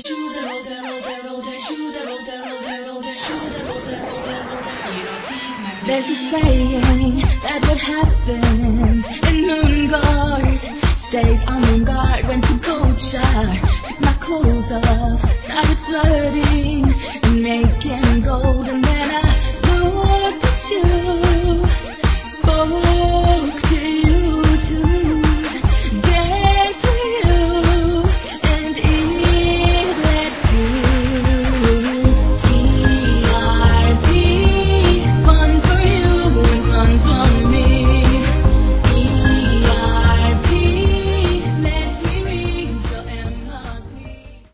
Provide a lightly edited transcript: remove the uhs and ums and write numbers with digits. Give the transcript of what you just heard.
There's a saying that what happens in Moonguard stays on Moonguard. Went to Goldshire, took my clothes off, started flirting.